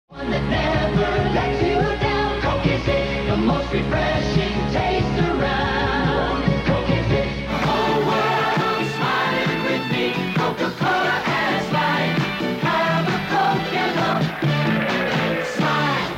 One that never lets you down. Coke is it, the most refreshing taste around. Coke is it, the whole world smiling with me. Coca-Cola has life. Have a Coke and look. Smile.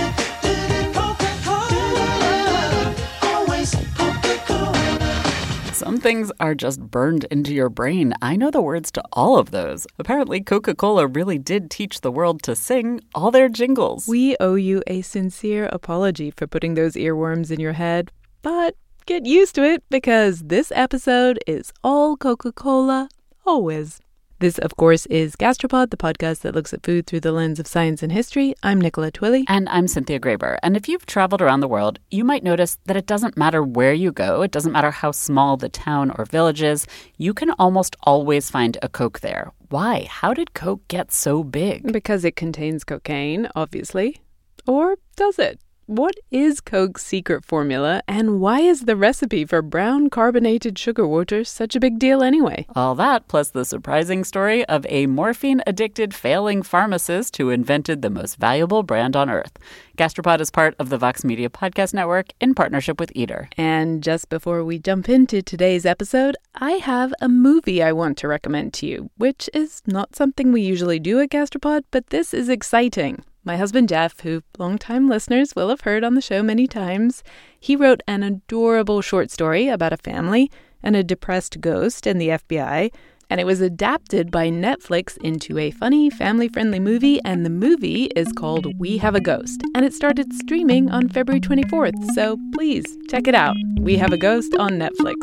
Coca-Cola, always Coca-Cola. Some things are just burned into your brain. I know the words to all of those. Apparently, Coca-Cola really did teach the world to sing all their jingles. We owe you a sincere apology for putting those earworms in your head, but get used to it because this episode is all Coca-Cola, always. This, of course, is Gastropod, the podcast that looks at food through the lens of science and history. I'm Nicola Twilley. And I'm Cynthia Graber. And if you've traveled around the world, you might notice that it doesn't matter where you go. It doesn't matter how small the town or village is. You can almost always find a Coke there. Why? How did Coke get so big? Because it contains cocaine, obviously. Or does it? What is Coke's secret formula, and why is the recipe for brown carbonated sugar water such a big deal anyway? All that, plus the surprising story of a morphine-addicted failing pharmacist who invented the most valuable brand on earth. Gastropod is part of the Vox Media Podcast Network in partnership with Eater. And just before we jump into today's episode, I have a movie I want to recommend to you, which is not something we usually do at Gastropod, but this is exciting. My husband Jeff, who longtime listeners will have heard on the show many times, he wrote an adorable short story about a family and a depressed ghost in the FBI, and it was adapted by Netflix into a funny, family-friendly movie, and the movie is called We Have a Ghost, and it started streaming on February 24th, so please check it out. We Have a Ghost on Netflix.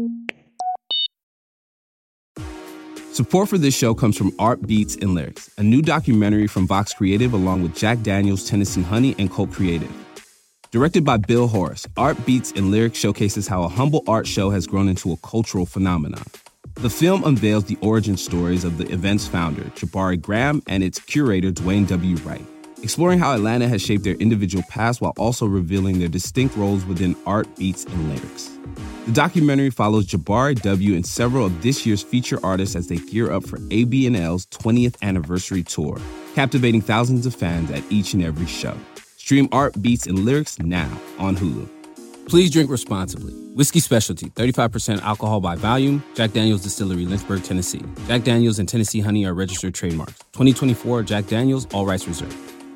Support for this show comes from Art Beats and Lyrics, a new documentary from Vox Creative along with Jack Daniels, Tennessee Honey, and Colt Creative. Directed by Bill Horace, Art Beats and Lyrics showcases how a humble art show has grown into a cultural phenomenon. The film unveils the origin stories of the event's founder, Jabari Graham, and its curator, Dwayne W. Wright, exploring how Atlanta has shaped their individual paths while also revealing their distinct roles within Art Beats and Lyrics. The documentary follows Jabari W. and several of this year's feature artists as they gear up for AB&L's 20th anniversary tour, captivating thousands of fans at each and every show. Stream Art Beats and Lyrics now on Hulu. Please drink responsibly. Whiskey Specialty, 35% alcohol by volume. Jack Daniel's Distillery, Lynchburg, Tennessee. Jack Daniel's and Tennessee Honey are registered trademarks. 2024 Jack Daniel's, all rights reserved.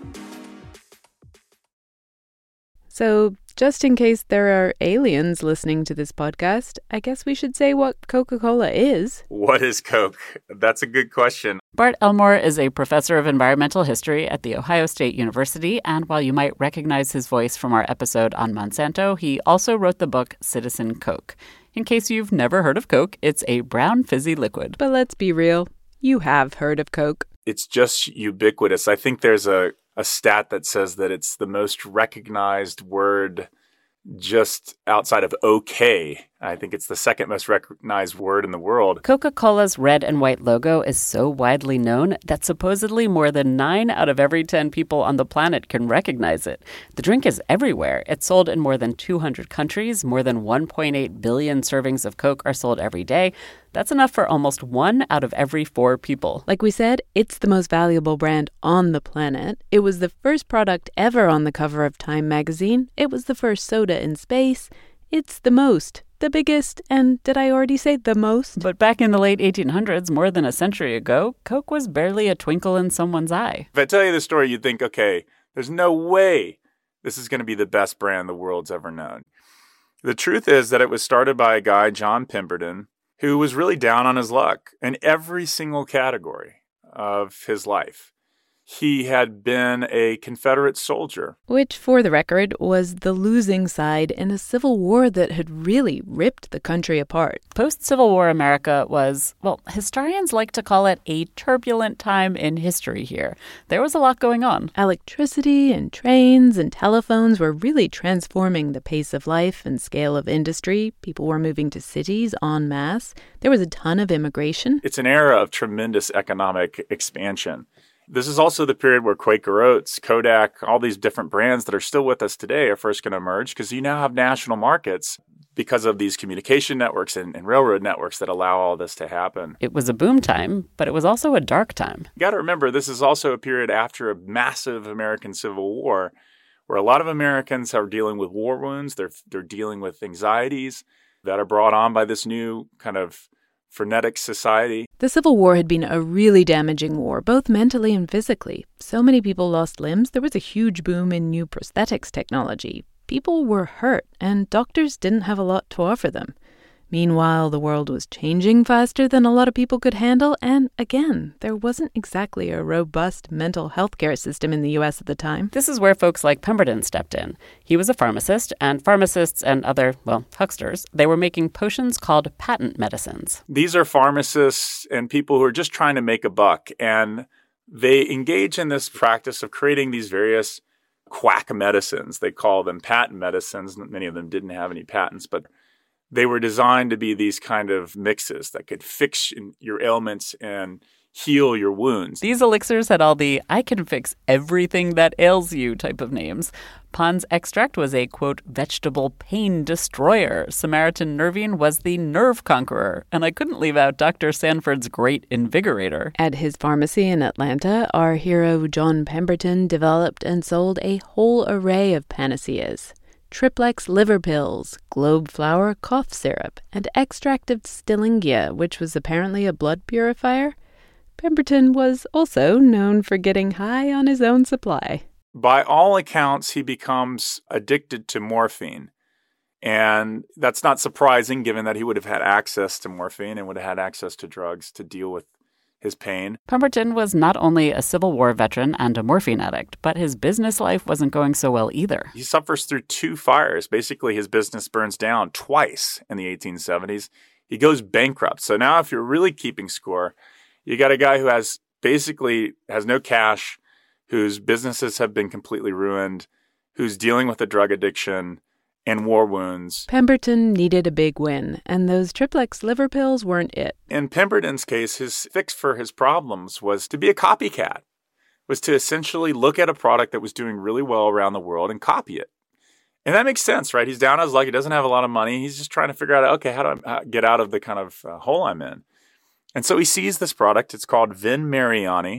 So, just in case there are aliens listening to this podcast, I guess we should say what Coca-Cola is. What is Coke? That's a good question. Bart Elmore is a professor of environmental history at The Ohio State University, and while you might recognize his voice from our episode on Monsanto, he also wrote the book Citizen Coke. In case you've never heard of Coke, it's a brown fizzy liquid. But let's be real, you have heard of Coke. It's just ubiquitous. I think there's a stat that says that it's the most recognized word just outside of OK. I think it's the second most recognized word in the world. Coca-Cola's red and white logo is so widely known that supposedly more than 9 out of every 10 people on the planet can recognize it. The drink is everywhere. It's sold in more than 200 countries. More than 1.8 billion servings of Coke are sold every day. That's enough for almost 1 out of every 4 people. Like we said, it's the most valuable brand on the planet. It was the first product ever on the cover of Time magazine. It was the first soda in space. It's the most, the biggest, and did I already say the most? But back in the late 1800s, more than a century ago, Coke was barely a twinkle in someone's eye. If I tell you the story, you'd think, okay, there's no way this is going to be the best brand the world's ever known. The truth is that it was started by a guy, John Pemberton, who was really down on his luck in every single category of his life. He had been a Confederate soldier. Which, for the record, was the losing side in a civil war that had really ripped the country apart. Post-Civil War America was, well, historians like to call it a turbulent time in history here. There was a lot going on. Electricity and trains and telephones were really transforming the pace of life and scale of industry. People were moving to cities en masse. There was a ton of immigration. It's an era of tremendous economic expansion. This is also the period where Quaker Oats, Kodak, all these different brands that are still with us today are first going to emerge because you now have national markets. because of these communication networks and railroad networks that allow all this to happen. It was a boom time, but it was also a dark time. You got to remember, this is also a period after a massive American Civil War where a lot of Americans are dealing with war wounds. They're dealing with anxieties that are brought on by this new kind of frenetic society. The Civil War had been a really damaging war, both mentally and physically. So many people lost limbs, there was a huge boom in new prosthetics technology. People were hurt, and doctors didn't have a lot to offer them. Meanwhile, the world was changing faster than a lot of people could handle, and again, there wasn't exactly a robust mental health care system in the U.S. at the time. This is where folks like Pemberton stepped in. He was a pharmacist, and pharmacists and other, hucksters, they were making potions called patent medicines. These are pharmacists and people who are just trying to make a buck, and they engage in this practice of creating these various quack medicines. They call them patent medicines. Many of them didn't have any patents, but they were designed to be these kind of mixes that could fix your ailments and heal your wounds. These elixirs had all the I can fix everything that ails you type of names. Pond's extract was a, quote, vegetable pain destroyer. Samaritan nervine was the nerve conqueror. And I couldn't leave out Dr. Sanford's great invigorator. At his pharmacy in Atlanta, our hero John Pemberton developed and sold a whole array of panaceas. Triplex liver pills, globe flower cough syrup, and extract of Stillingia, which was apparently a blood purifier. Pemberton was also known for getting high on his own supply. By all accounts, he becomes addicted to morphine. And that's not surprising, given that he would have had access to morphine and would have had access to drugs to deal with his pain. Pemberton was not only a Civil War veteran and a morphine addict, but his business life wasn't going so well either. He suffers through 2 fires. Basically, his business burns down twice in the 1870s. He goes bankrupt. So now if you're really keeping score, you got a guy who has no cash, whose businesses have been completely ruined, who's dealing with a drug addiction and war wounds. Pemberton needed a big win, and those triplex liver pills weren't it. In Pemberton's case, his fix for his problems was to be a copycat, was to essentially look at a product that was doing really well around the world and copy it. And that makes sense, right? He's down on his luck. He doesn't have a lot of money. He's just trying to figure out, okay, how do I get out of the kind of hole I'm in? And so he sees this product. It's called Vin Mariani.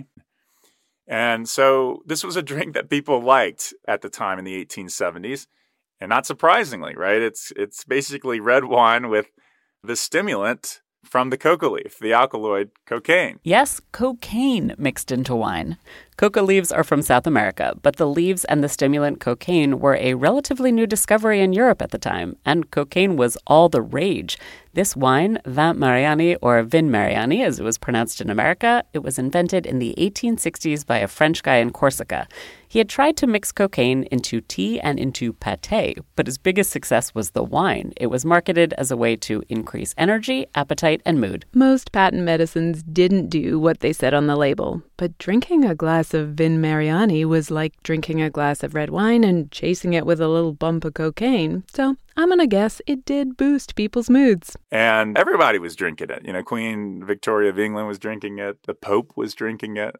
And so this was a drink that people liked at the time in the 1870s. And not surprisingly, right? It's basically red wine with the stimulant from the coca leaf, the alkaloid cocaine. Yes, cocaine mixed into wine. Coca leaves are from South America, but the leaves and the stimulant cocaine were a relatively new discovery in Europe at the time, and cocaine was all the rage. This wine, Vin Mariani, or Vin Mariani as it was pronounced in America, it was invented in the 1860s by a French guy in Corsica. He had tried to mix cocaine into tea and into pâté, but his biggest success was the wine. It was marketed as a way to increase energy, appetite, and mood. Most patent medicines didn't do what they said on the label, but drinking a glass of Vin Mariani was like drinking a glass of red wine and chasing it with a little bump of cocaine. So I'm going to guess it did boost people's moods. And everybody was drinking it. You know, Queen Victoria of England was drinking it. The Pope was drinking it.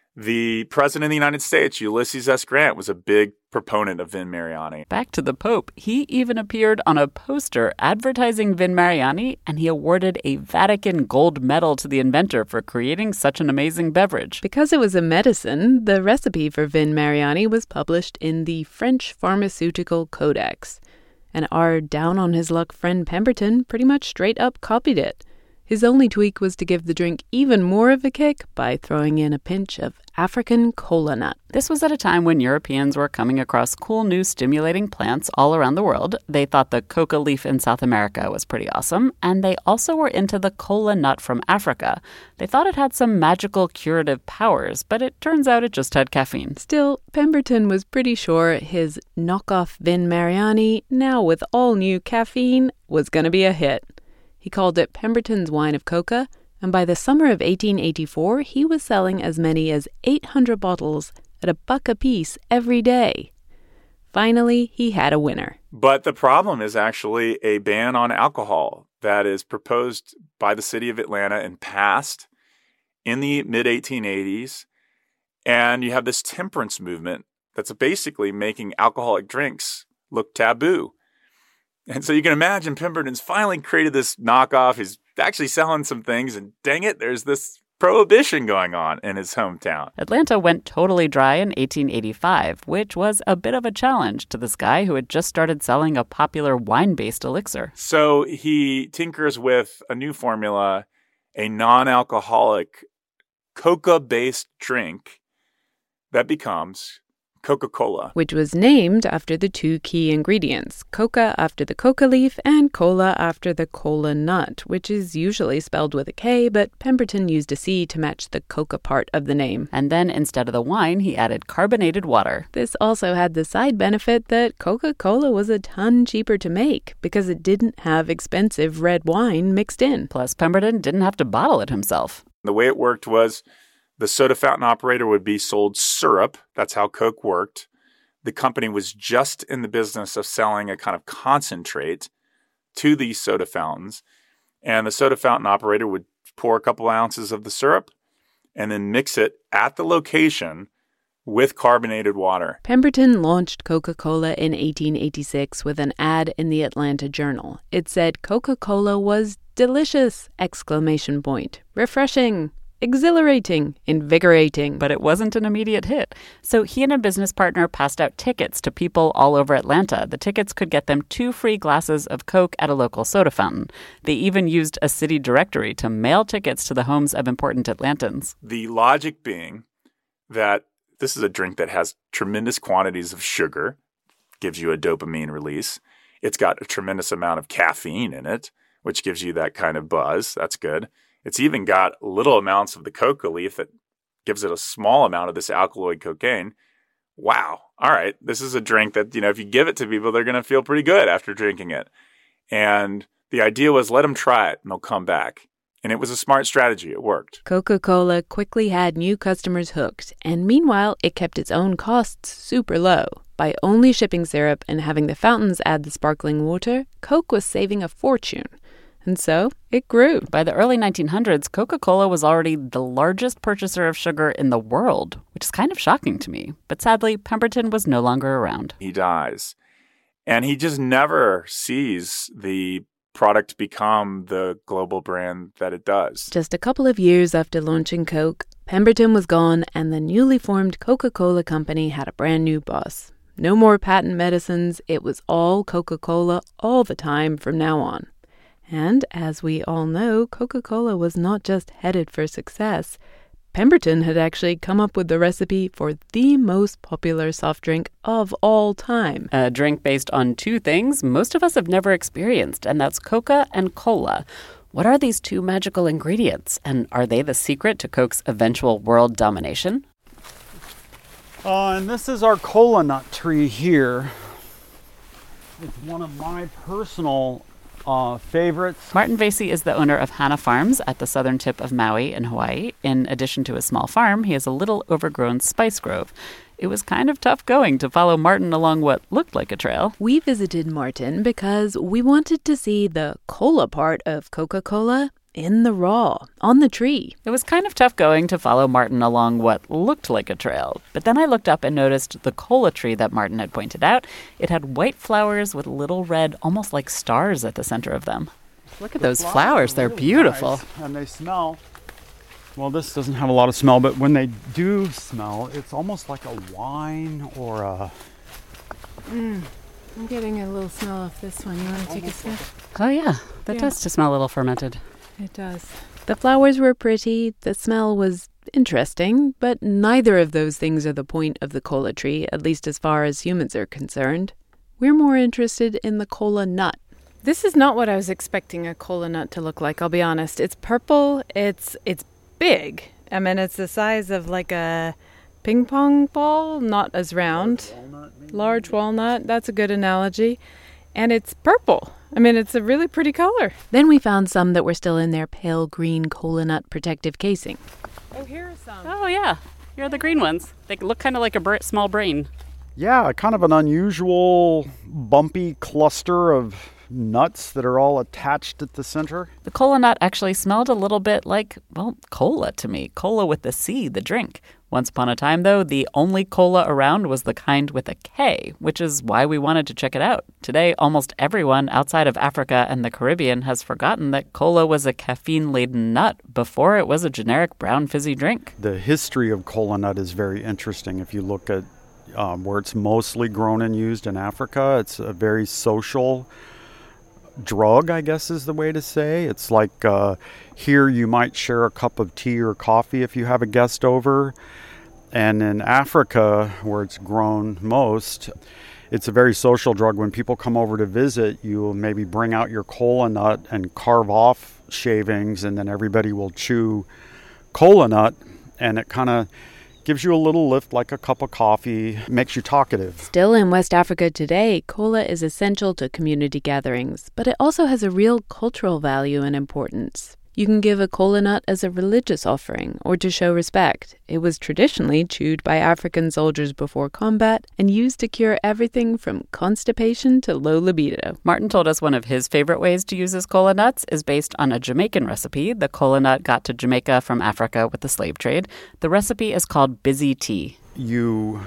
The President of the United States, Ulysses S. Grant, was a big proponent of Vin Mariani. Back to the Pope, he even appeared on a poster advertising Vin Mariani, and he awarded a Vatican gold medal to the inventor for creating such an amazing beverage. Because it was a medicine, the recipe for Vin Mariani was published in the French Pharmaceutical Codex. And our down-on-his-luck friend Pemberton pretty much straight up copied it. His only tweak was to give the drink even more of a kick by throwing in a pinch of African kola nut. This was at a time when Europeans were coming across cool new stimulating plants all around the world. They thought the coca leaf in South America was pretty awesome, and they also were into the kola nut from Africa. They thought it had some magical curative powers, but it turns out it just had caffeine. Still, Pemberton was pretty sure his knockoff Vin Mariani, now with all new caffeine, was going to be a hit. He called it Pemberton's Wine of Coca, and by the summer of 1884, he was selling as many as 800 bottles at $1 a piece every day. Finally, he had a winner. But the problem is actually a ban on alcohol that is proposed by the city of Atlanta and passed in the mid-1880s. And you have this temperance movement that's basically making alcoholic drinks look taboo. And so you can imagine Pemberton's finally created this knockoff. He's actually selling some things, and dang it, there's this prohibition going on in his hometown. Atlanta went totally dry in 1885, which was a bit of a challenge to this guy who had just started selling a popular wine-based elixir. So he tinkers with a new formula, a non-alcoholic coca-based drink that becomes Coca-Cola. Which was named after the two key ingredients, coca after the coca leaf and cola after the cola nut, which is usually spelled with a K, but Pemberton used a C to match the coca part of the name. And then instead of the wine, he added carbonated water. This also had the side benefit that Coca-Cola was a ton cheaper to make because it didn't have expensive red wine mixed in. Plus, Pemberton didn't have to bottle it himself. The way it worked was the soda fountain operator would be sold syrup. That's how Coke worked. The company was just in the business of selling a kind of concentrate to these soda fountains. And the soda fountain operator would pour a couple ounces of the syrup and then mix it at the location with carbonated water. Pemberton launched Coca-Cola in 1886 with an ad in the Atlanta Journal. It said Coca-Cola was delicious! Refreshing! Exhilarating, invigorating. But it wasn't an immediate hit. So he and a business partner passed out tickets to people all over Atlanta. The tickets could get them 2 free glasses of Coke at a local soda fountain. They even used a city directory to mail tickets to the homes of important Atlantans. The logic being that this is a drink that has tremendous quantities of sugar, gives you a dopamine release. It's got a tremendous amount of caffeine in it, which gives you that kind of buzz. That's good. It's even got little amounts of the coca leaf that gives it a small amount of this alkaloid cocaine. Wow. All right. This is a drink that, if you give it to people, they're going to feel pretty good after drinking it. And the idea was let them try it and they'll come back. And it was a smart strategy. It worked. Coca-Cola quickly had new customers hooked. And meanwhile, it kept its own costs super low. By only shipping syrup and having the fountains add the sparkling water, Coke was saving a fortune. And so it grew. By the early 1900s, Coca-Cola was already the largest purchaser of sugar in the world, which is kind of shocking to me. But sadly, Pemberton was no longer around. He dies. And he just never sees the product become the global brand that it does. Just a couple of years after launching Coke, Pemberton was gone and the newly formed Coca-Cola Company had a brand new boss. No more patent medicines. It was all Coca-Cola all the time from now on. And as we all know, Coca-Cola was not just headed for success. Pemberton had actually come up with the recipe for the most popular soft drink of all time. A drink based on 2 things most of us have never experienced, and that's Coca and Cola. What are these 2 magical ingredients, and are they the secret to Coke's eventual world domination? And this is our cola nut tree here. It's one of my personal favorites. Martin Vasey is the owner of Hana Farms at the southern tip of Maui in Hawaii. In addition to a small farm, he has a little overgrown spice grove. It was kind of tough going to follow Martin along what looked like a trail. We visited Martin because we wanted to see the cola part of Coca-Cola in the raw, on the tree. It was kind of tough going to follow Martin along what looked like a trail. But then I looked up and noticed the cola tree that Martin had pointed out. It had white flowers with little red, almost like stars at the center of them. Look at those flowers. They're really beautiful. Nice, and they smell. Well, this doesn't have a lot of smell, but when they do smell, it's almost like a wine or a... I'm getting a little smell of this one. You want to take a sniff? Oh, yeah. That does smell a little fermented. It does. The flowers were pretty, the smell was interesting, but neither of those things are the point of the cola tree, at least as far as humans are concerned. We're more interested in the cola nut. This is not what I was expecting a cola nut to look like, I'll be honest. It's purple, it's big. I mean, it's the size of like a ping pong ball, not as round. Large walnut, that's a good analogy. And it's purple. I mean, it's a really pretty color. Then we found some that were still in their pale green cola nut protective casing. Oh, here are some. Oh, yeah. Here are the green ones. They look kind of like a small brain. Yeah, kind of an unusual, bumpy cluster of nuts that are all attached at the center. The cola nut actually smelled a little bit like, well, cola to me. Cola with the C, the drink. Once upon a time, though, the only cola around was the kind with a K, which is why we wanted to check it out. Today, almost everyone outside of Africa and the Caribbean has forgotten that cola was a caffeine-laden nut before it was a generic brown fizzy drink. The history of cola nut is very interesting. If you look at where it's mostly grown and used in Africa, it's a very social drug, I guess is the way to say. It's like here you might share a cup of tea or coffee if you have a guest over. And in Africa, where it's grown most, it's a very social drug. When people come over to visit, you'll maybe bring out your cola nut and carve off shavings, and then everybody will chew cola nut, and it kind of gives you a little lift like a cup of coffee, makes you talkative. Still in West Africa today, cola is essential to community gatherings, but it also has a real cultural value and importance. You can give a cola nut as a religious offering or to show respect. It was traditionally chewed by African soldiers before combat and used to cure everything from constipation to low libido. Martin told us one of his favorite ways to use his cola nuts is based on a Jamaican recipe. The cola nut got to Jamaica from Africa with the slave trade. The recipe is called Busy Tea. You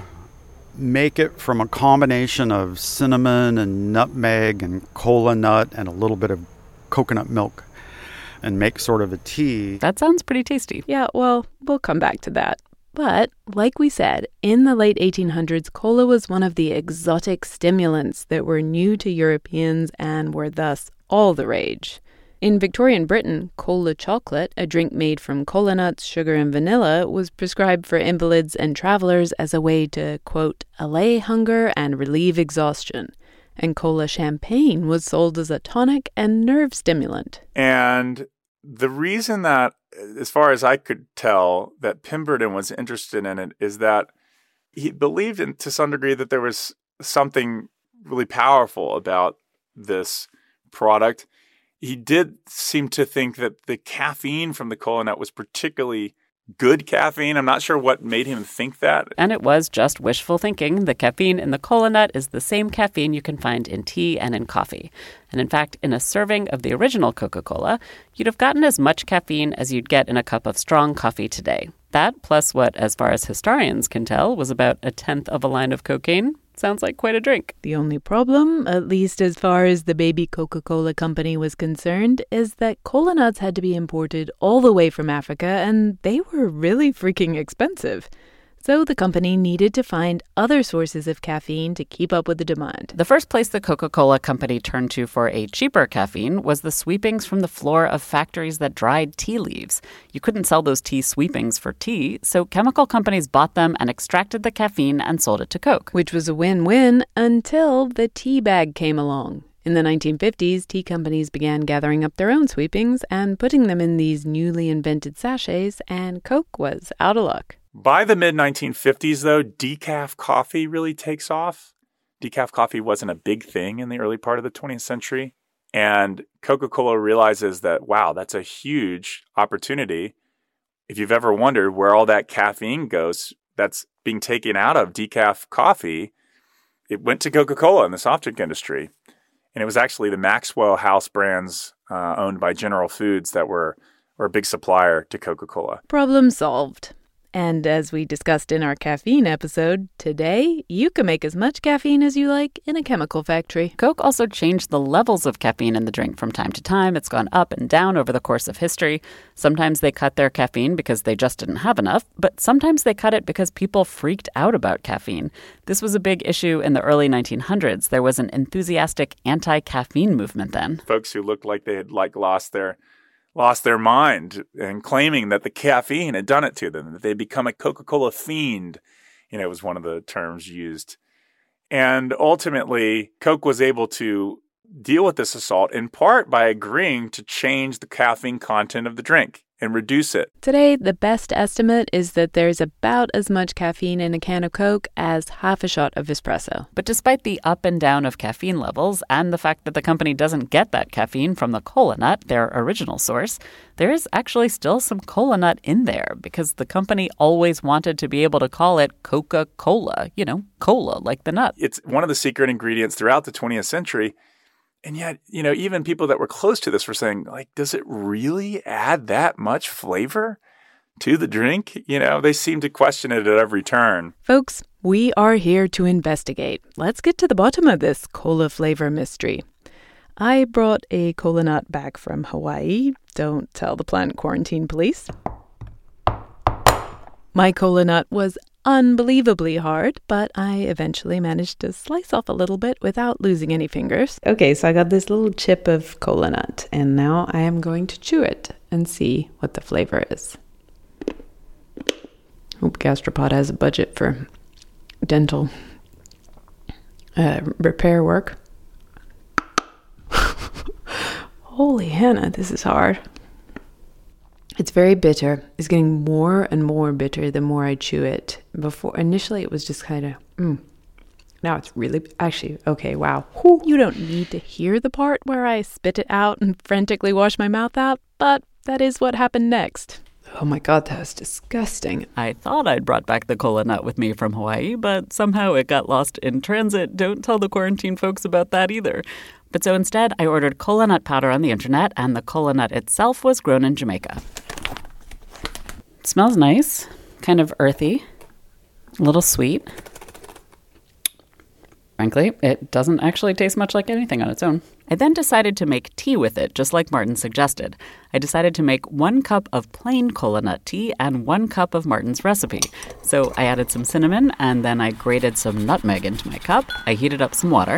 make it from a combination of cinnamon and nutmeg and cola nut and a little bit of coconut milk, and make sort of a tea. That sounds pretty tasty. Yeah, well, we'll come back to that. But, like we said, in the late 1800s, cola was one of the exotic stimulants that were new to Europeans and were thus all the rage. In Victorian Britain, cola chocolate, a drink made from cola nuts, sugar, and vanilla, was prescribed for invalids and travelers as a way to, quote, allay hunger and relieve exhaustion. And cola champagne was sold as a tonic and nerve stimulant. And the reason that, as far as I could tell, that Pemberton was interested in it is that he believed to some degree that there was something really powerful about this product. He did seem to think that the caffeine from the cola nut was particularly good caffeine. I'm not sure what made him think that. And it was just wishful thinking. The caffeine in the cola nut is the same caffeine you can find in tea and in coffee. And in fact, in a serving of the original Coca-Cola, you'd have gotten as much caffeine as you'd get in a cup of strong coffee today. That, plus what, as far as historians can tell, was about a tenth of a line of cocaine, sounds like quite a drink. The only problem, at least as far as the baby Coca-Cola company was concerned, is that cola nuts had to be imported all the way from Africa, and they were really freaking expensive. So the company needed to find other sources of caffeine to keep up with the demand. The first place the Coca-Cola company turned to for a cheaper caffeine was the sweepings from the floor of factories that dried tea leaves. You couldn't sell those tea sweepings for tea, so chemical companies bought them and extracted the caffeine and sold it to Coke. Which was a win-win until the tea bag came along. In the 1950s, tea companies began gathering up their own sweepings and putting them in these newly invented sachets, and Coke was out of luck. By the mid-1950s, though, decaf coffee really takes off. Decaf coffee wasn't a big thing in the early part of the 20th century. And Coca-Cola realizes that, wow, that's a huge opportunity. If you've ever wondered where all that caffeine goes that's being taken out of decaf coffee, it went to Coca-Cola in the soft drink industry. And it was actually the Maxwell House brands owned by General Foods that were a big supplier to Coca-Cola. Problem solved. And as we discussed in our caffeine episode, today you can make as much caffeine as you like in a chemical factory. Coke also changed the levels of caffeine in the drink from time to time. It's gone up and down over the course of history. Sometimes they cut their caffeine because they just didn't have enough, but sometimes they cut it because people freaked out about caffeine. This was a big issue in the early 1900s. There was an enthusiastic anti-caffeine movement then. Folks who looked like they had lost their mind and claiming that the caffeine had done it to them, that they'd become a Coca-Cola fiend, was one of the terms used. And ultimately, Coke was able to deal with this assault in part by agreeing to change the caffeine content of the drink and reduce it. Today, the best estimate is that there's about as much caffeine in a can of Coke as half a shot of espresso. But despite the up and down of caffeine levels and the fact that the company doesn't get that caffeine from the cola nut, their original source, there is actually still some cola nut in there because the company always wanted to be able to call it Coca-Cola, cola like the nut. It's one of the secret ingredients throughout the 20th century. And yet, even people that were close to this were saying, like, does it really add that much flavor to the drink? They seem to question it at every turn. Folks, we are here to investigate. Let's get to the bottom of this cola flavor mystery. I brought a cola nut back from Hawaii. Don't tell the Planet Quarantine Police. My cola nut was unbelievably hard, but I eventually managed to slice off a little bit without losing any fingers. Okay, so I got this little chip of cola nut, and now I am going to chew it and see what the flavor is. Hope Gastropod has a budget for dental repair work. Holy Hannah, this is hard. It's very bitter. It's getting more and more bitter the more I chew it. Initially it was just kind of, Now it's really, actually, okay, wow. Whew. You don't need to hear the part where I spit it out and frantically wash my mouth out, but that is what happened next. Oh my God, that was disgusting. I thought I'd brought back the cola nut with me from Hawaii, but somehow it got lost in transit. Don't tell the quarantine folks about that either. But so instead, I ordered cola nut powder on the internet, and the cola nut itself was grown in Jamaica. It smells nice, kind of earthy, a little sweet. Frankly, it doesn't actually taste much like anything on its own. I then decided to make tea with it, just like Martin suggested. I decided to make 1 cup of plain cola nut tea and 1 cup of Martin's recipe. So I added some cinnamon, and then I grated some nutmeg into my cup. I heated up some water.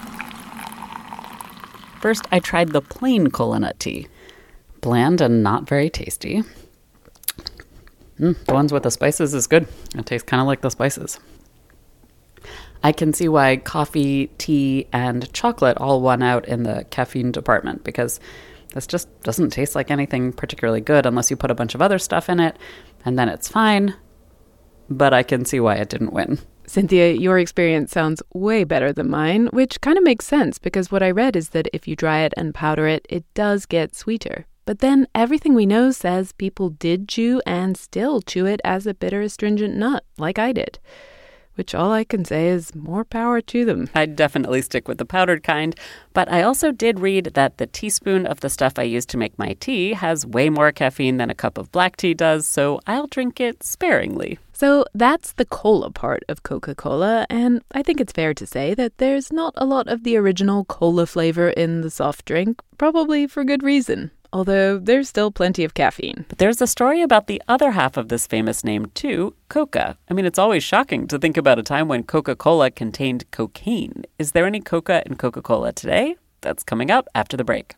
First, I tried the plain cola nut tea. Bland and not very tasty. The ones with the spices is good. It tastes kind of like the spices. I can see why coffee, tea, and chocolate all won out in the caffeine department, because this just doesn't taste like anything particularly good unless you put a bunch of other stuff in it, and then it's fine. But I can see why it didn't win. Cynthia, your experience sounds way better than mine, which kind of makes sense because what I read is that if you dry it and powder it, it does get sweeter. But then everything we know says people did chew and still chew it as a bitter astringent nut, like I did. Which all I can say is more power to them. I'd definitely stick with the powdered kind, but I also did read that the teaspoon of the stuff I use to make my tea has way more caffeine than a cup of black tea does, so I'll drink it sparingly. So that's the cola part of Coca-Cola, and I think it's fair to say that there's not a lot of the original cola flavor in the soft drink, probably for good reason. Although there's still plenty of caffeine. But there's a story about the other half of this famous name, too, Coca. I mean, it's always shocking to think about a time when Coca-Cola contained cocaine. Is there any Coca in Coca-Cola today? That's coming up after the break.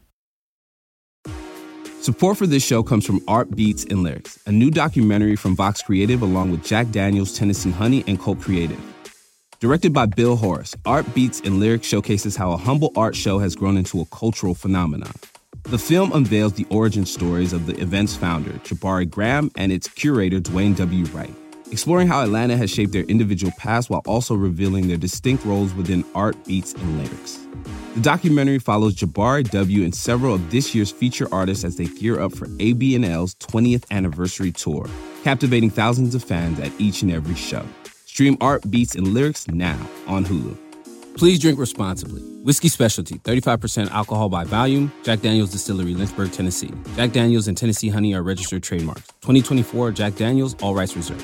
Support for this show comes from Art Beats and Lyrics, a new documentary from Vox Creative along with Jack Daniels, Tennessee Honey, and Colt Creative. Directed by Bill Horace, Art Beats and Lyrics showcases how a humble art show has grown into a cultural phenomenon. The film unveils the origin stories of the event's founder, Jabari Graham, and its curator, Dwayne W. Wright, exploring how Atlanta has shaped their individual past while also revealing their distinct roles within art, beats, and lyrics. The documentary follows Jabari W. and several of this year's feature artists as they gear up for AB&L's 20th anniversary tour, captivating thousands of fans at each and every show. Stream Art, Beats, and Lyrics now on Hulu. Please drink responsibly. Whiskey Specialty, 35% alcohol by volume. Jack Daniel's Distillery, Lynchburg, Tennessee. Jack Daniel's and Tennessee Honey are registered trademarks. 2024 Jack Daniel's, all rights reserved.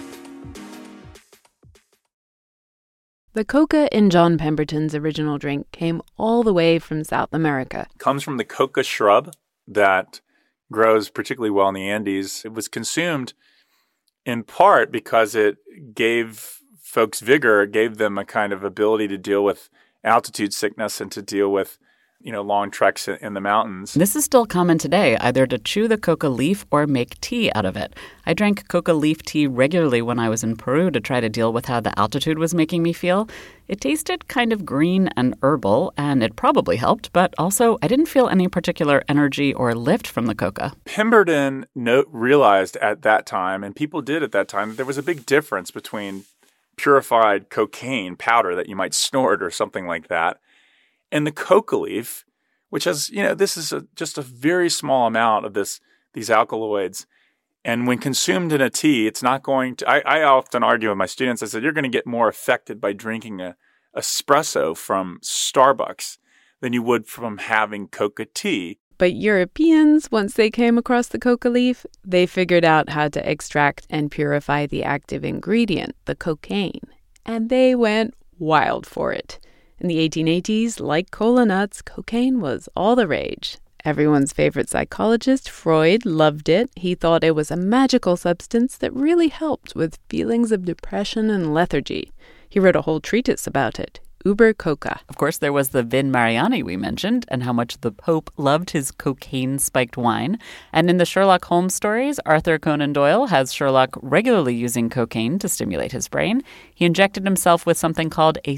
The coca in John Pemberton's original drink came all the way from South America. Comes from the coca shrub that grows particularly well in the Andes. It was consumed in part because it gave folks vigor, gave them a kind of ability to deal with altitude sickness and to deal with, long treks in the mountains. This is still common today, either to chew the coca leaf or make tea out of it. I drank coca leaf tea regularly when I was in Peru to try to deal with how the altitude was making me feel. It tasted kind of green and herbal, and it probably helped, but also I didn't feel any particular energy or lift from the coca. Pemberton realized at that time, and people did at that time, that there was a big difference between purified cocaine powder that you might snort or something like that, and the coca leaf, which has, this is just a very small amount of these alkaloids. And when consumed in a tea, it's not going to, I often argue with my students, I said, you're going to get more affected by drinking a espresso from Starbucks than you would from having coca tea. But Europeans, once they came across the coca leaf, they figured out how to extract and purify the active ingredient, the cocaine. And they went wild for it. In the 1880s, like cola nuts, cocaine was all the rage. Everyone's favorite psychologist, Freud, loved it. He thought it was a magical substance that really helped with feelings of depression and lethargy. He wrote a whole treatise about it, Uber Coca. Of course, there was the Vin Mariani we mentioned, and how much the Pope loved his cocaine-spiked wine. And in the Sherlock Holmes stories, Arthur Conan Doyle has Sherlock regularly using cocaine to stimulate his brain. He injected himself with something called a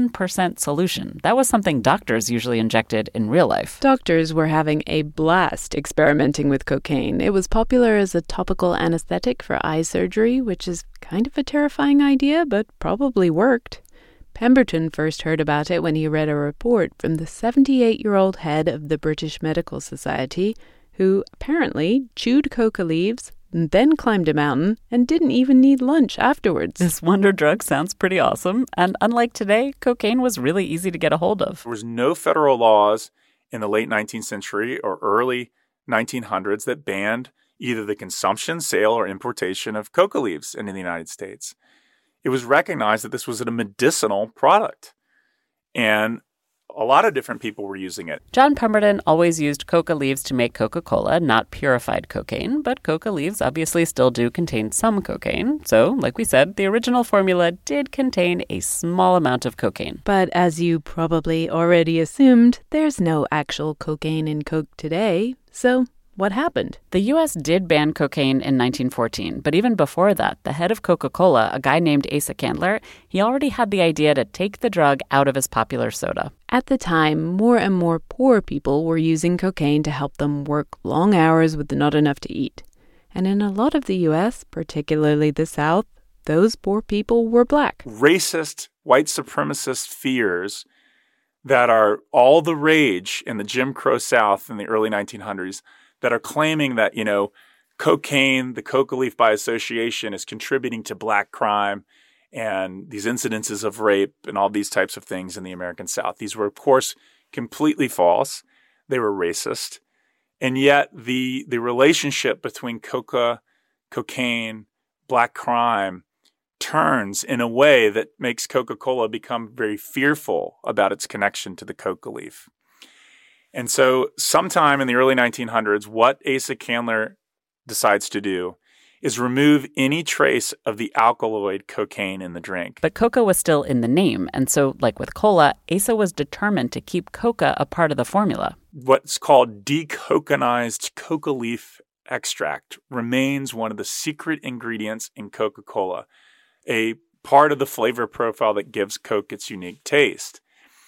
7% solution. That was something doctors usually injected in real life. Doctors were having a blast experimenting with cocaine. It was popular as a topical anesthetic for eye surgery, which is kind of a terrifying idea, but probably worked. Pemberton first heard about it when he read a report from the 78-year-old head of the British Medical Society, who apparently chewed coca leaves and then climbed a mountain and didn't even need lunch afterwards. This wonder drug sounds pretty awesome, and unlike today, cocaine was really easy to get a hold of. There was no federal laws in the late 19th century or early 1900s that banned either the consumption, sale, or importation of coca leaves into the United States. It was recognized that this was a medicinal product, and a lot of different people were using it. John Pemberton always used coca leaves to make Coca-Cola, not purified cocaine, but coca leaves obviously still do contain some cocaine. So, like we said, the original formula did contain a small amount of cocaine. But as you probably already assumed, there's no actual cocaine in Coke today, so what happened? The U.S. did ban cocaine in 1914, but even before that, the head of Coca-Cola, a guy named Asa Candler, he already had the idea to take the drug out of his popular soda. At the time, more and more poor people were using cocaine to help them work long hours with not enough to eat. And in a lot of the U.S., particularly the South, those poor people were black. Racist, white supremacist fears that are all the rage in the Jim Crow South in the early 1900s that are claiming that, cocaine, the coca leaf by association, is contributing to black crime and these incidences of rape and all these types of things in the American South. These were, of course, completely false. They were racist. And yet the relationship between cocaine, black crime turns in a way that makes Coca-Cola become very fearful about its connection to the coca leaf. And so sometime in the early 1900s, what Asa Candler decides to do is remove any trace of the alkaloid cocaine in the drink. But coca was still in the name, and so, like with cola, Asa was determined to keep coca a part of the formula. What's called decoconized coca leaf extract remains one of the secret ingredients in Coca-Cola, a part of the flavor profile that gives Coke its unique taste.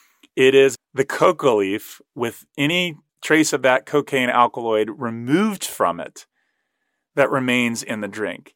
It is the coca leaf with any trace of that cocaine alkaloid removed from it that remains in the drink.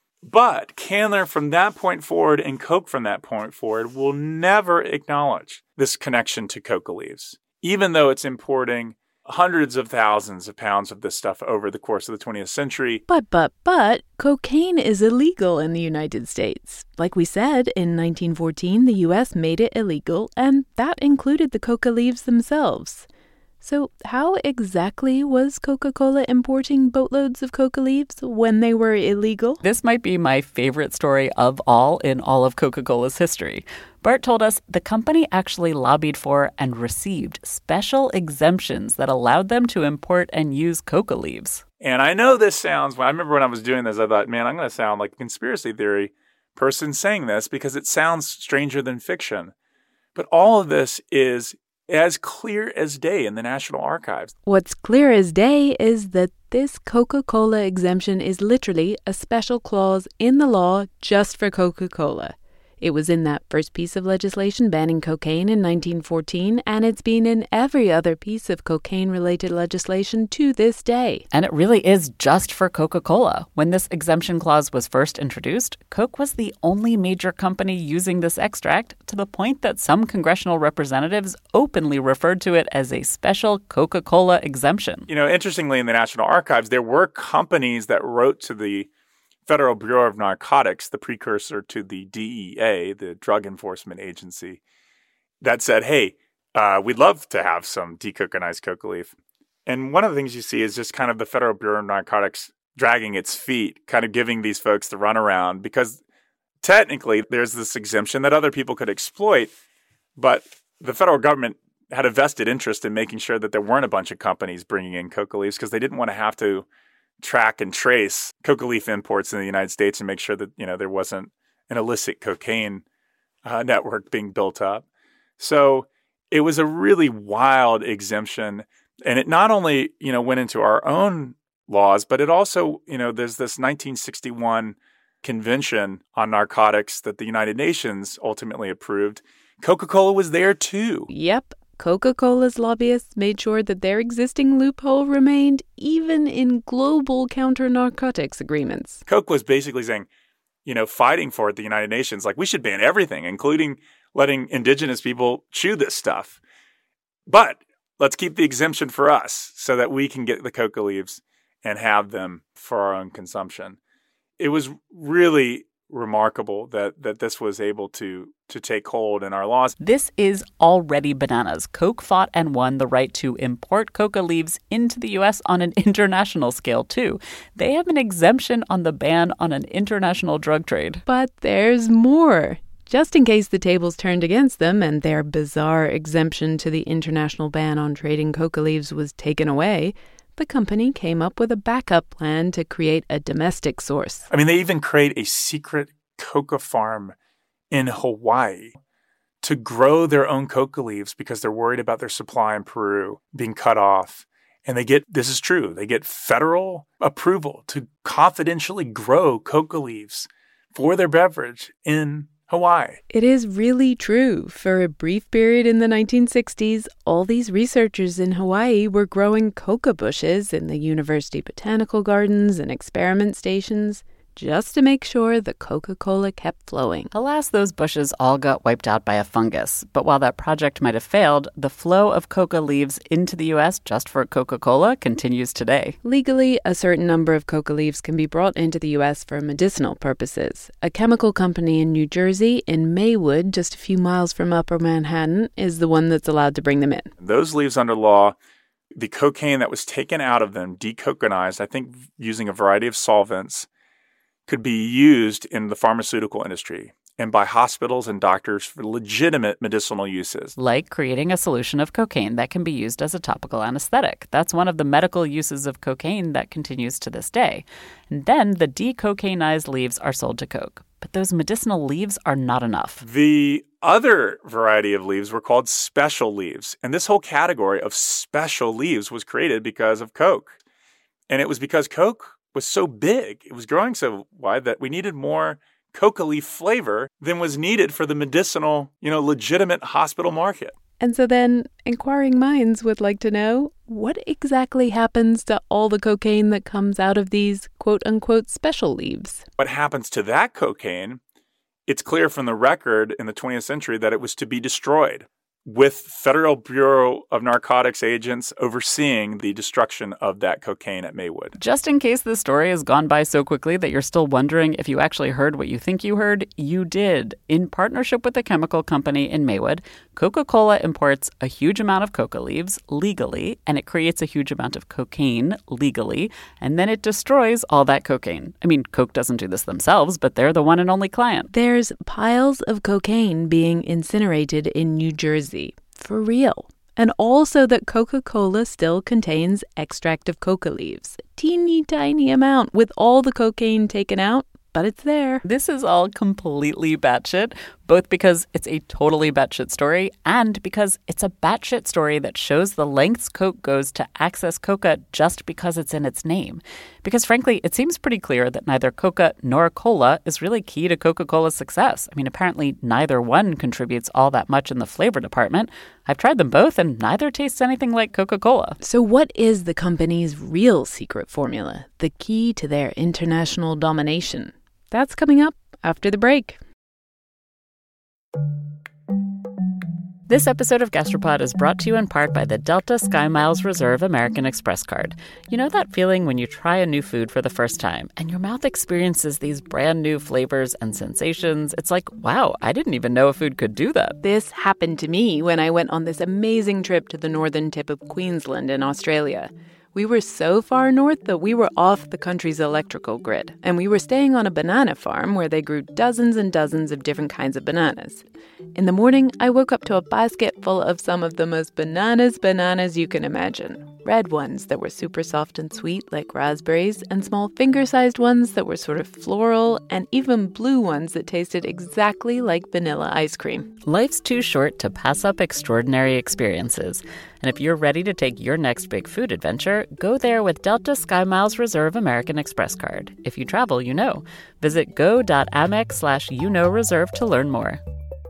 But Candler from that point forward and Coke from that point forward will never acknowledge this connection to coca leaves, even though it's importing hundreds of thousands of pounds of this stuff over the course of the 20th century. But cocaine is illegal in the United States. Like we said, in 1914, the U.S. made it illegal, and that included the coca leaves themselves. So how exactly was Coca-Cola importing boatloads of coca leaves when they were illegal? This might be my favorite story of all in all of Coca-Cola's history. Bart told us the company actually lobbied for and received special exemptions that allowed them to import and use coca leaves. And I know this sounds, I remember when I was doing this, I thought, man, I'm going to sound like a conspiracy theory person saying this because it sounds stranger than fiction. But all of this is as clear as day in the National Archives. What's clear as day is that this Coca-Cola exemption is literally a special clause in the law just for Coca-Cola. It was in that first piece of legislation banning cocaine in 1914, and it's been in every other piece of cocaine-related legislation to this day. And it really is just for Coca-Cola. When this exemption clause was first introduced, Coke was the only major company using this extract, to the point that some congressional representatives openly referred to it as a special Coca-Cola exemption. Interestingly, in the National Archives, there were companies that wrote to the Federal Bureau of Narcotics, the precursor to the DEA, the Drug Enforcement Agency, that said, hey, we'd love to have some decoconized coca leaf. And one of the things you see is just kind of the Federal Bureau of Narcotics dragging its feet, kind of giving these folks the runaround, because technically there's this exemption that other people could exploit, but the federal government had a vested interest in making sure that there weren't a bunch of companies bringing in coca leaves, because they didn't want to have to track and trace coca leaf imports in the United States and make sure that, there wasn't an illicit cocaine network being built up. So it was a really wild exemption. And it not only, went into our own laws, but it also, there's this 1961 Convention on Narcotics that the United Nations ultimately approved. Coca-Cola was there too. Yep. Coca-Cola's lobbyists made sure that their existing loophole remained even in global counter-narcotics agreements. Coke was basically saying, fighting for it, the United Nations, like, we should ban everything, including letting indigenous people chew this stuff. But let's keep the exemption for us so that we can get the coca leaves and have them for our own consumption. It was really remarkable that this was able to take hold in our laws. This is already bananas. Coke fought and won the right to import coca leaves into the U.S. on an international scale, too. They have an exemption on the ban on an international drug trade. But there's more. Just in case the tables turned against them and their bizarre exemption to the international ban on trading coca leaves was taken away, the company came up with a backup plan to create a domestic source. I mean, they even create a secret coca farm in Hawaii to grow their own coca leaves because they're worried about their supply in Peru being cut off. And this is true, they get federal approval to confidentially grow coca leaves for their beverage in Hawaii. It is really true. For a brief period in the 1960s, all these researchers in Hawaii were growing coca bushes in the university botanical gardens and experiment stations just to make sure the Coca-Cola kept flowing. Alas, those bushes all got wiped out by a fungus. But while that project might have failed, the flow of coca leaves into the U.S. just for Coca-Cola continues today. Legally, a certain number of coca leaves can be brought into the U.S. for medicinal purposes. A chemical company in New Jersey, in Maywood, just a few miles from Upper Manhattan, is the one that's allowed to bring them in. Those leaves under law, the cocaine that was taken out of them, decoconized, I think using a variety of solvents, could be used in the pharmaceutical industry and by hospitals and doctors for legitimate medicinal uses. Like creating a solution of cocaine that can be used as a topical anesthetic. That's one of the medical uses of cocaine that continues to this day. And then the decocainized leaves are sold to Coke. But those medicinal leaves are not enough. The other variety of leaves were called special leaves. And this whole category of special leaves was created because of Coke. And it was because Coke was so big, it was growing so wide that we needed more coca leaf flavor than was needed for the medicinal, legitimate hospital market. And so then, inquiring minds would like to know, what exactly happens to all the cocaine that comes out of these quote-unquote special leaves? What happens to that cocaine? It's clear from the record in the 20th century that it was to be destroyed, with Federal Bureau of Narcotics agents overseeing the destruction of that cocaine at Maywood. Just in case this story has gone by so quickly that you're still wondering if you actually heard what you think you heard, you did. In partnership with a chemical company in Maywood, Coca-Cola imports a huge amount of coca leaves legally, and it creates a huge amount of cocaine legally, and then it destroys all that cocaine. I mean, Coke doesn't do this themselves, but they're the one and only client. There's piles of cocaine being incinerated in New Jersey. For real. And also that Coca-Cola still contains extract of coca leaves. A teeny tiny amount with all the cocaine taken out, but it's there. This is all completely batshit, both because it's a totally batshit story and because it's a batshit story that shows the lengths Coke goes to access coca just because it's in its name. Because frankly, it seems pretty clear that neither coca nor cola is really key to Coca-Cola's success. I mean, apparently neither one contributes all that much in the flavor department. I've tried them both and neither tastes anything like Coca-Cola. So what is the company's real secret formula? The key to their international domination? That's coming up after the break. This episode of Gastropod is brought to you in part by the Delta SkyMiles Reserve American Express card. You know that feeling when you try a new food for the first time and your mouth experiences these brand new flavors and sensations? It's like, wow, I didn't even know a food could do that. This happened to me when I went on this amazing trip to the northern tip of Queensland in Australia. We were so far north that we were off the country's electrical grid, and we were staying on a banana farm where they grew dozens and dozens of different kinds of bananas. In the morning, I woke up to a basket full of some of the most bananas you can imagine. Red ones that were super soft and sweet like raspberries, and small finger-sized ones that were sort of floral, and even blue ones that tasted exactly like vanilla ice cream. Life's too short to pass up extraordinary experiences. And if you're ready to take your next big food adventure, go there with Delta SkyMiles Reserve American Express card. If you travel, you know. Visit go.amex/reserve to learn more.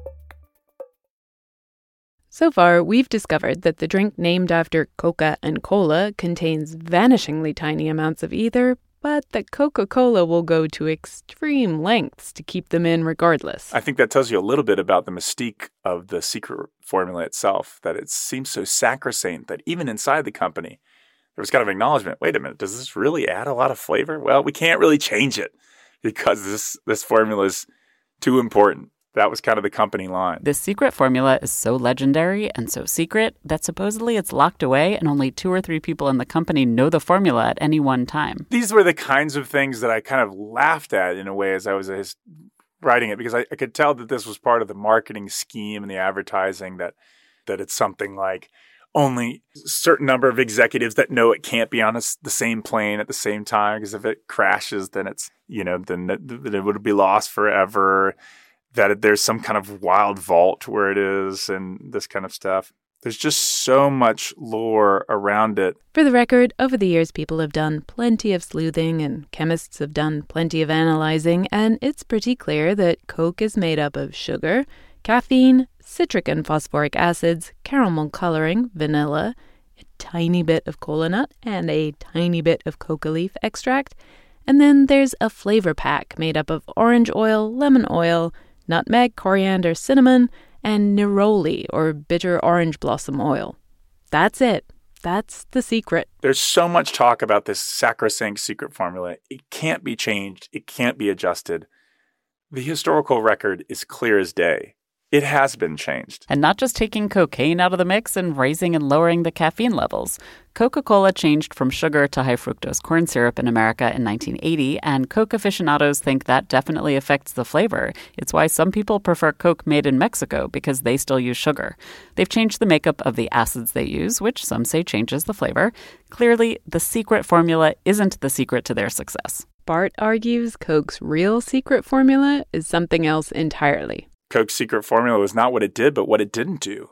So far, we've discovered that the drink named after Coca and Cola contains vanishingly tiny amounts of either, but that Coca-Cola will go to extreme lengths to keep them in regardless. I think that tells you a little bit about the mystique of the secret formula itself, that it seems so sacrosanct that even inside the company, there was kind of acknowledgement, wait a minute, does this really add a lot of flavor? Well, we can't really change it because this formula is too important. That was kind of the company line. This secret formula is so legendary and so secret that supposedly it's locked away and only 2 or 3 people in the company know the formula at any one time. These were the kinds of things that I kind of laughed at in a way as I was writing it, because I could tell that this was part of the marketing scheme and the advertising, that it's something like only a certain number of executives that know it can't be on the same plane at the same time, because if it crashes, then it's, then it would be lost forever. That there's some kind of wild vault where it is and this kind of stuff. There's just so much lore around it. For the record, over the years, people have done plenty of sleuthing and chemists have done plenty of analyzing, and it's pretty clear that Coke is made up of sugar, caffeine, citric and phosphoric acids, caramel coloring, vanilla, a tiny bit of cola nut, and a tiny bit of coca leaf extract. And then there's a flavor pack made up of orange oil, lemon oil, nutmeg, coriander, cinnamon, and neroli, or bitter orange blossom oil. That's it. That's the secret. There's so much talk about this sacrosanct secret formula. It can't be changed. It can't be adjusted. The historical record is clear as day. It has been changed. And not just taking cocaine out of the mix and raising and lowering the caffeine levels. Coca-Cola changed from sugar to high fructose corn syrup in America in 1980, and Coke aficionados think that definitely affects the flavor. It's why some people prefer Coke made in Mexico, because they still use sugar. They've changed the makeup of the acids they use, which some say changes the flavor. Clearly, the secret formula isn't the secret to their success. Bart argues Coke's real secret formula is something else entirely. Coke's secret formula was not what it did, but what it didn't do,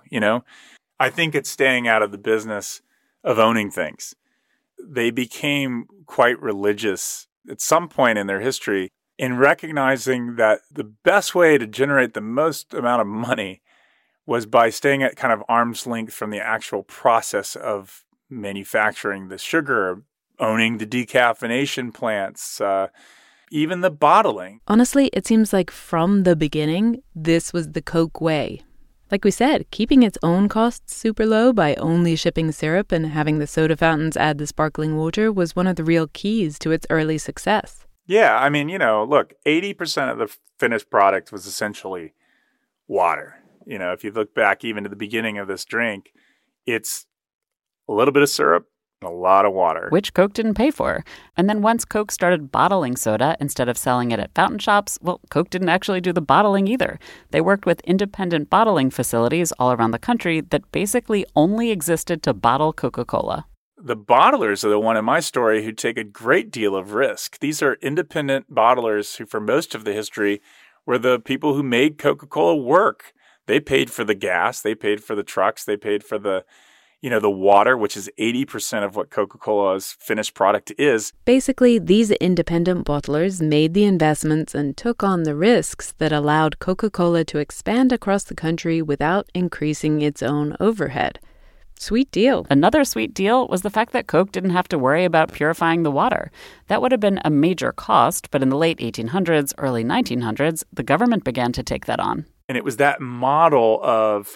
I think it's staying out of the business of owning things. They became quite religious at some point in their history in recognizing that the best way to generate the most amount of money was by staying at kind of arm's length from the actual process of manufacturing the sugar, owning the decaffeination plants, even the bottling. Honestly, it seems like from the beginning, this was the Coke way. Like we said, keeping its own costs super low by only shipping syrup and having the soda fountains add the sparkling water was one of the real keys to its early success. Yeah, I mean, look, 80% of the finished product was essentially water. If you look back even to the beginning of this drink, it's a little bit of syrup, a lot of water. Which Coke didn't pay for. And then once Coke started bottling soda instead of selling it at fountain shops, well, Coke didn't actually do the bottling either. They worked with independent bottling facilities all around the country that basically only existed to bottle Coca-Cola. The bottlers are the one in my story who take a great deal of risk. These are independent bottlers who, for most of the history, were the people who made Coca-Cola work. They paid for the gas, they paid for the trucks, they paid for the water, which is 80% of what Coca-Cola's finished product is. Basically, these independent bottlers made the investments and took on the risks that allowed Coca-Cola to expand across the country without increasing its own overhead. Sweet deal. Another sweet deal was the fact that Coke didn't have to worry about purifying the water. That would have been a major cost, but in the late 1800s, early 1900s, the government began to take that on. And it was that model of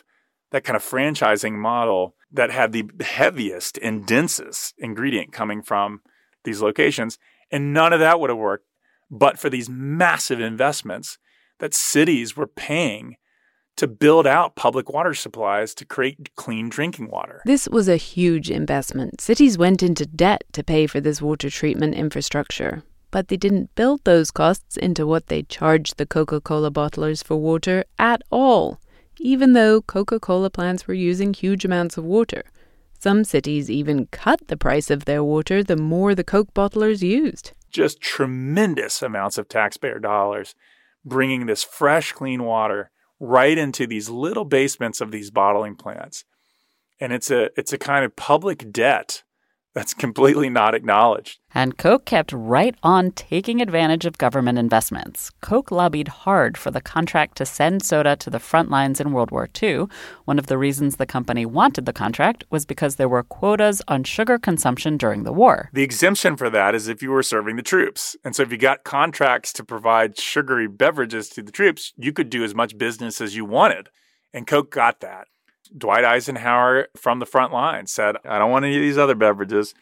that kind of franchising model that had the heaviest and densest ingredient coming from these locations. And none of that would have worked but for these massive investments that cities were paying to build out public water supplies to create clean drinking water. This was a huge investment. Cities went into debt to pay for this water treatment infrastructure. But they didn't build those costs into what they charged the Coca-Cola bottlers for water at all, even though Coca-Cola plants were using huge amounts of water. Some cities even cut the price of their water the more the Coke bottlers used. Just tremendous amounts of taxpayer dollars bringing this fresh, clean water right into these little basements of these bottling plants. And it's a kind of public debt that's completely not acknowledged. And Coke kept right on taking advantage of government investments. Coke lobbied hard for the contract to send soda to the front lines in World War II. One of the reasons the company wanted the contract was because there were quotas on sugar consumption during the war. The exemption for that is if you were serving the troops. And so if you got contracts to provide sugary beverages to the troops, you could do as much business as you wanted. And Coke got that. Dwight Eisenhower from the front line said, I don't want any of these other beverages.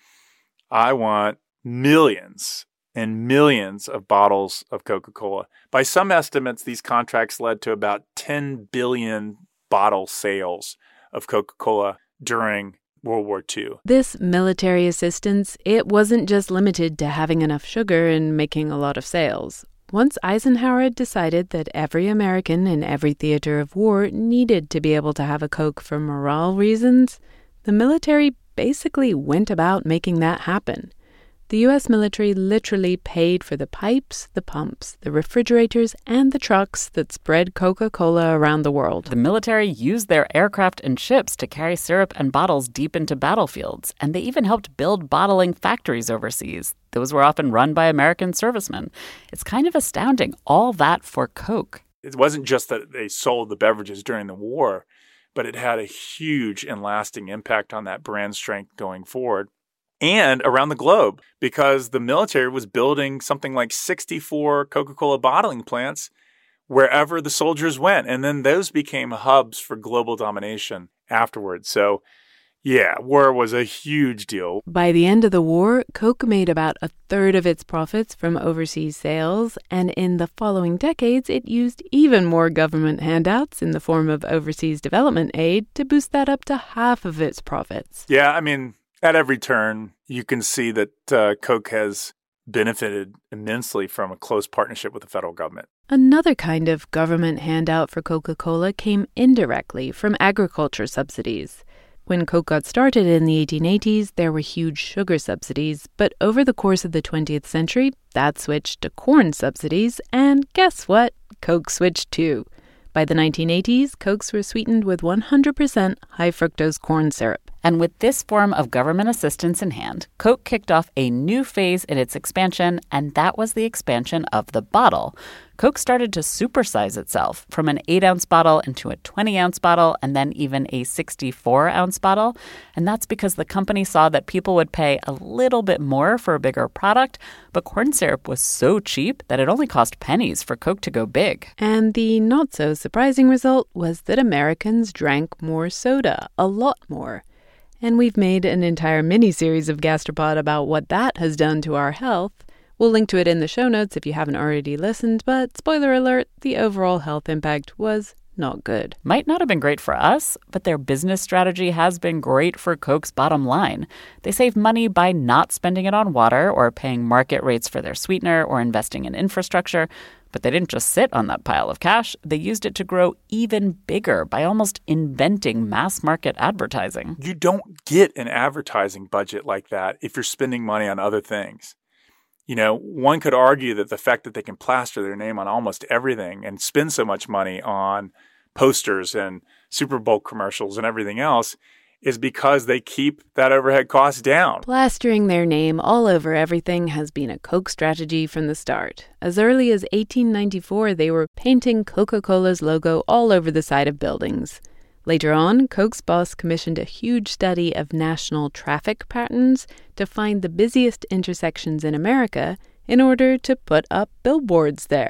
I want millions and millions of bottles of Coca-Cola. By some estimates, these contracts led to about 10 billion bottle sales of Coca-Cola during World War II. This military assistance, it wasn't just limited to having enough sugar and making a lot of sales. Once Eisenhower had decided that every American in every theater of war needed to be able to have a Coke for morale reasons, the military basically went about making that happen. The U.S. military literally paid for the pipes, the pumps, the refrigerators, and the trucks that spread Coca-Cola around the world. The military used their aircraft and ships to carry syrup and bottles deep into battlefields, and they even helped build bottling factories overseas. Those were often run by American servicemen. It's kind of astounding, all that for Coke. It wasn't just that they sold the beverages during the war, but it had a huge and lasting impact on that brand strength going forward. And around the globe, because the military was building something like 64 Coca-Cola bottling plants wherever the soldiers went. And then those became hubs for global domination afterwards. So, yeah, war was a huge deal. By the end of the war, Coke made about a third of its profits from overseas sales. And in the following decades, it used even more government handouts in the form of overseas development aid to boost that up to half of its profits. Yeah, I mean, at every turn, you can see that Coke has benefited immensely from a close partnership with the federal government. Another kind of government handout for Coca-Cola came indirectly from agriculture subsidies. When Coke got started in the 1880s, there were huge sugar subsidies, but over the course of the 20th century, that switched to corn subsidies, and guess what? Coke switched too. By the 1980s, Cokes were sweetened with 100% high-fructose corn syrup. And with this form of government assistance in hand, Coke kicked off a new phase in its expansion, and that was the expansion of the bottle. Coke started to supersize itself from an 8-ounce bottle into a 20-ounce bottle and then even a 64-ounce bottle. And that's because the company saw that people would pay a little bit more for a bigger product, but corn syrup was so cheap that it only cost pennies for Coke to go big. And the not-so-surprising result was that Americans drank more soda, a lot more. And we've made an entire mini-series of Gastropod about what that has done to our health. We'll link to it in the show notes if you haven't already listened, but spoiler alert, the overall health impact was not good. Might not have been great for us, but their business strategy has been great for Coke's bottom line. They save money by not spending it on water or paying market rates for their sweetener or investing in infrastructure. But they didn't just sit on that pile of cash. They used it to grow even bigger by almost inventing mass market advertising. You don't get an advertising budget like that if you're spending money on other things. You know, one could argue that the fact that they can plaster their name on almost everything and spend so much money on posters and Super Bowl commercials and everything else is because they keep that overhead cost down. Plastering their name all over everything has been a Coke strategy from the start. As early as 1894, they were painting Coca-Cola's logo all over the side of buildings. Later on, Coke's boss commissioned a huge study of national traffic patterns to find the busiest intersections in America in order to put up billboards there.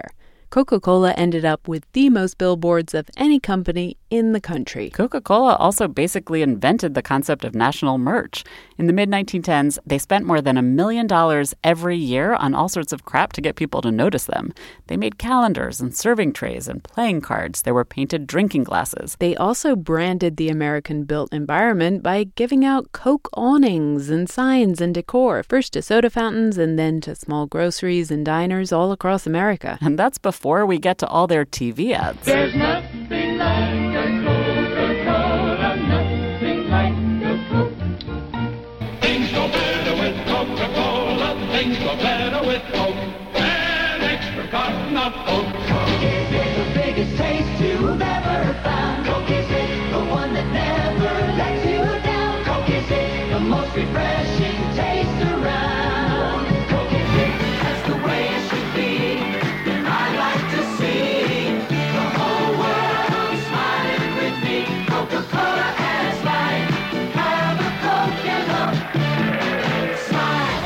Coca-Cola ended up with the most billboards of any company in the country. Coca-Cola also basically invented the concept of national merch. In the mid-1910s, they spent more than $1 million every year on all sorts of crap to get people to notice them. They made calendars and serving trays and playing cards. There were painted drinking glasses. They also branded the American-built environment by giving out Coke awnings and signs and decor, first to soda fountains and then to small groceries and diners all across America. And that's before we get to all their TV ads. There's nothing like a Coca-Cola, nothing like a Coke. Things go better with Coca-Cola, things go better with Coke. An extra carton of Coke. Coke is the biggest taste you've ever found. Coke is the one that never lets you down. Coke is the most refreshing taste around. Coke is that's the way it should be. I like to see the whole world smiling with me. Coca-Cola has life. Have a Coke and look. Smile.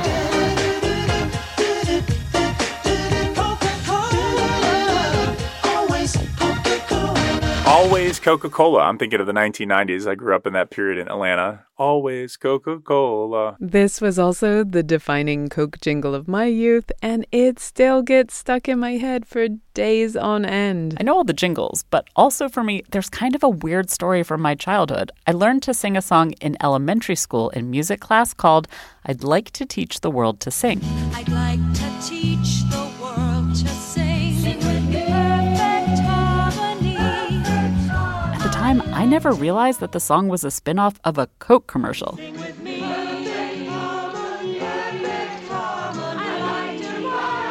Coca-Cola. Always Coca-Cola. Always Coca-Cola. I'm thinking of the 1990s. I grew up in that period in Atlanta. Always Coca-Cola. This was also the defining Coke jingle of my youth, and it still gets stuck in my head for days on end. I know all the jingles, but also for me, there's kind of a weird story from my childhood. I learned to sing a song in elementary school in music class called I'd Like to Teach the World to Sing. I'd like to teach the world to sing, sing with perfect harmony. At the time, I never realized that the song was a spin-off of a Coke commercial. Sing with me. Perfect harmony, perfect harmony. I like to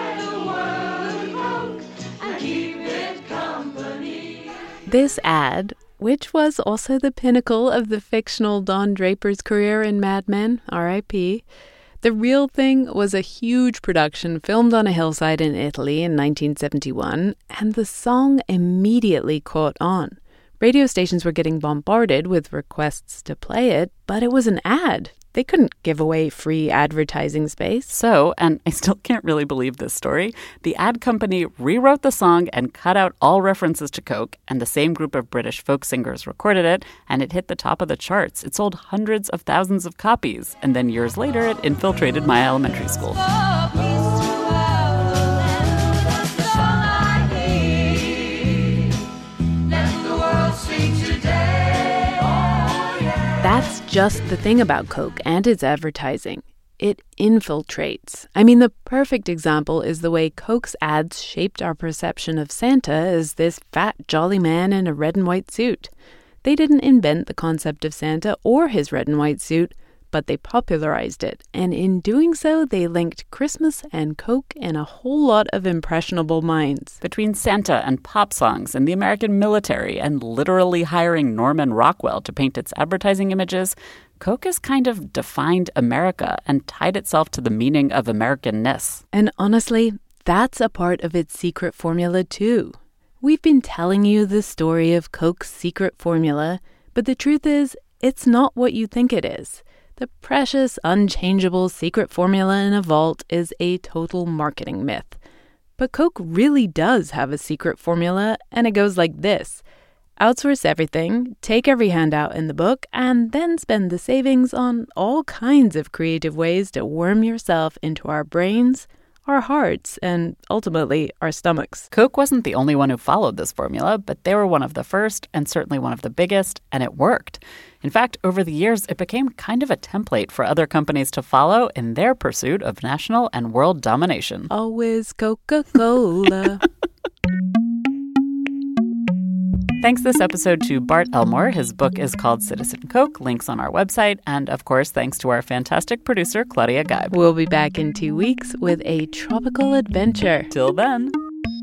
rock the world with Coke and keep it company. This ad, which was also the pinnacle of the fictional Don Draper's career in Mad Men, R.I.P., The Real Thing was a huge production filmed on a hillside in Italy in 1971, and the song immediately caught on. Radio stations were getting bombarded with requests to play it, but it was an ad. They couldn't give away free advertising space. So, and I still can't really believe this story, the ad company rewrote the song and cut out all references to Coke, and the same group of British folk singers recorded it, and it hit the top of the charts. It sold hundreds of thousands of copies, and then years later it infiltrated my elementary school. Oh, peace throughout the land. That's the song I need. Let the world sing today. Oh, yeah. That's just the thing about Coke and its advertising. It infiltrates. I mean, the perfect example is the way Coke's ads shaped our perception of Santa as this fat, jolly man in a red and white suit. They didn't invent the concept of Santa or his red and white suit, but they popularized it. And in doing so, they linked Christmas and Coke in a whole lot of impressionable minds. Between Santa and pop songs and the American military and literally hiring Norman Rockwell to paint its advertising images, Coke has kind of defined America and tied itself to the meaning of Americanness. And honestly, that's a part of its secret formula too. We've been telling you the story of Coke's secret formula, but the truth is, it's not what you think it is. The precious, unchangeable secret formula in a vault is a total marketing myth. But Coke really does have a secret formula, and it goes like this. Outsource everything, take every handout in the book, and then spend the savings on all kinds of creative ways to worm yourself into our brains, our hearts, and ultimately our stomachs. Coke wasn't the only one who followed this formula, but they were one of the first and certainly one of the biggest, and it worked. In fact, over the years, it became kind of a template for other companies to follow in their pursuit of national and world domination. Always Coca-Cola. Thanks this episode to Bart Elmore. His book is called Citizen Coke. Links on our website. And, of course, thanks to our fantastic producer, Claudia Geib. We'll be back in 2 weeks with a tropical adventure. Till then.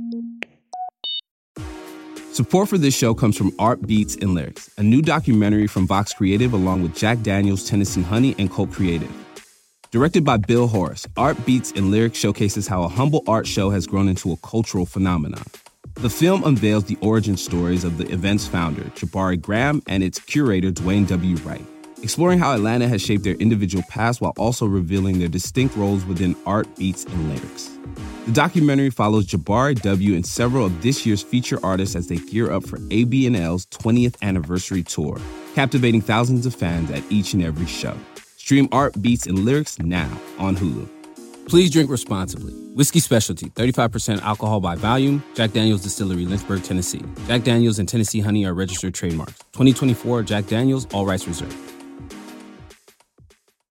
Support for this show comes from Art Beats and Lyrics, a new documentary from Vox Creative along with Jack Daniels, Tennessee Honey, and Colt Creative. Directed by Bill Horace, Art Beats and Lyrics showcases how a humble art show has grown into a cultural phenomenon. The film unveils the origin stories of the event's founder, Jabari Graham, and its curator, Dwayne W. Wright, exploring how Atlanta has shaped their individual past while also revealing their distinct roles within art, beats, and lyrics. The documentary follows Jabari W. and several of this year's feature artists as they gear up for AB&L's 20th anniversary tour, captivating thousands of fans at each and every show. Stream Art, Beats, and Lyrics now on Hulu. Please drink responsibly. Whiskey Specialty, 35% alcohol by volume. Jack Daniel's Distillery, Lynchburg, Tennessee. Jack Daniel's and Tennessee Honey are registered trademarks. 2024 Jack Daniel's, all rights reserved.